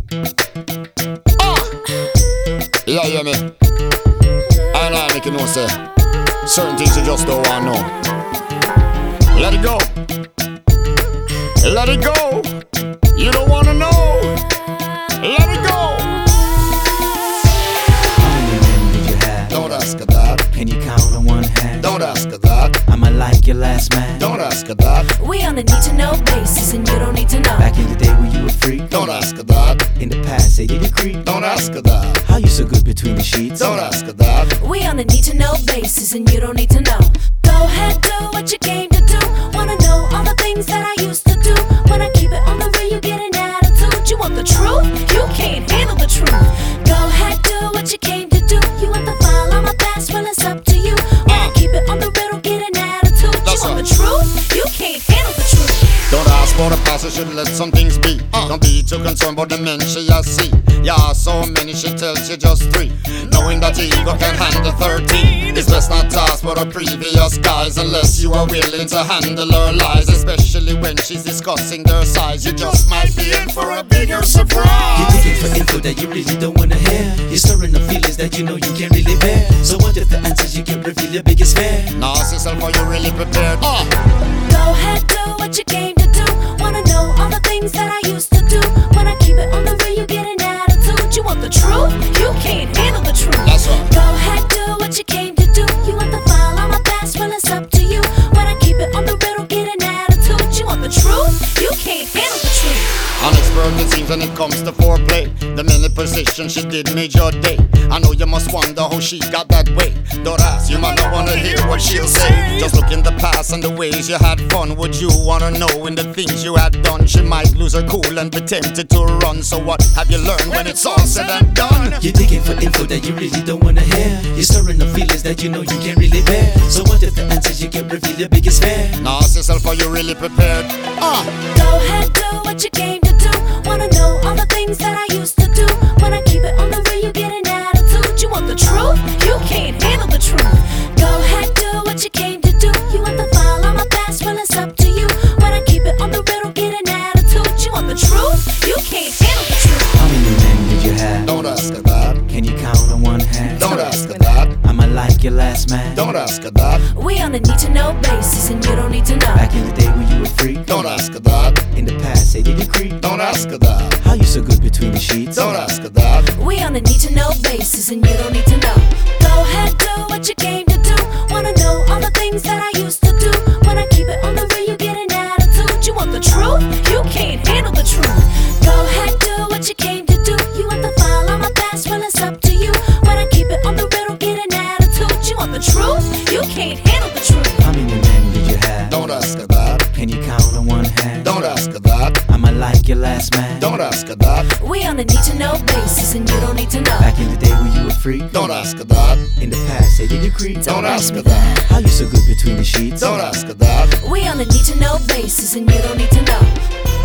Yeah, hear me? And I make you know, say certain things you just don't want to know. Let it go. Let it go. You don't want to know. Let it go. How many men did you have? Don't ask her that. Can you count on one hand? Don't ask her that. Am I like your last man? Don't ask her that. We on a need to know basis, and you don't need to know. Back in the day when you were free. Don't ask her that. In the past, say did you creep? Don't ask her that. How you so good between the sheets? Don't ask her that. We on a need to know basis, and you don't need to know. Go ahead, do what you came to do. Wanna know all the things that I used to do. When I keep it on the real, you get an attitude. You want the truth? You can't handle the truth. Go ahead, do what you came to do. You want the file on my past? Well, it's up to you. When I keep it on the real, don't get an attitude. You That's want right. the truth? You can't handle the truth. Don't ask for the past, you should let some things be. Don't be too concerned about the men she has see. Yeah, so many she tells you just 3. Knowing that your ego can handle 13. It's best not to ask for the previous guys unless you are willing to handle her lies. Especially when she's discussing their size. You just might be in for a bigger surprise. You're digging for info that you really don't wanna hear. You're stirring up feelings that you know you can't really bear. So what if the answers you get reveal your biggest fear? Now ask yourself, are you really prepared? Go ahead, do what you came to do. Wanna know all the things that I used to do. When I keep it on the real, you get an attitude. You want the truth? You can't handle the truth. That's right. Go ahead, do what you came to do. You want the file on my past? Well, it's up to you. When I keep it on the real, don't get an attitude. You want the truth? You can't handle the truth. An expert it seems when it comes to foreplay. The many positions she did made your day. I know you must wonder how she got that way. Don't ask, you might not wanna hear what she'll say. Just look in the past and the ways you had fun. Would you wanna know in the things you had done? She might lose her cool and be tempted to run. So what have you learned when it's all said and done? You're digging for info that you really don't wanna hear. You're stirring up feelings that you know you can't really bear. So what if the answers you get reveal your biggest fear? Now ask yourself, are you really prepared? Go ahead, do what you came to do. Wanna know all the things that I used to do. When I keep it on the real, you get an attitude. You want the truth? You can't handle the truth. Go ahead, do what you came to do. You want the file on my past? Well, it's up to you. When I keep it on the real, don't get an attitude. You want the truth? You can't handle the truth. How many men did you have? Don't ask her that. Can you count on one hand? Don't ask her that. Am I like your last man? Don't ask her that. We on a need to know basis, and you don't need to know. Back in the day when you were free. Don't ask her that. In the past, say did you creep? Don't ask her that. How you so good between the sheets? Don't ask her that. We on a need to know basis, and you don't need to know. Go ahead, do what you came to do. Wanna know all the things that I used to do. When I keep it on the real, you get an attitude. You want the truth? You can't handle the truth. Go ahead, do what you came to do. You want the file on my past? Well, it's up to you. When I keep it on the real, don't get an attitude. You want the truth? You can't handle the truth. How many men did you have? Don't ask her that. Can you count on one hand? Don't ask her that. Am I like your last man? Don't ask her that. We on a need to know basis, and you don't need to know. Back in the day when you were free. Don't ask her that. In the past, say did you creep? Don't ask her that. How you so good between the sheets? Don't ask her that. We on a need to know basis, and you don't need to know.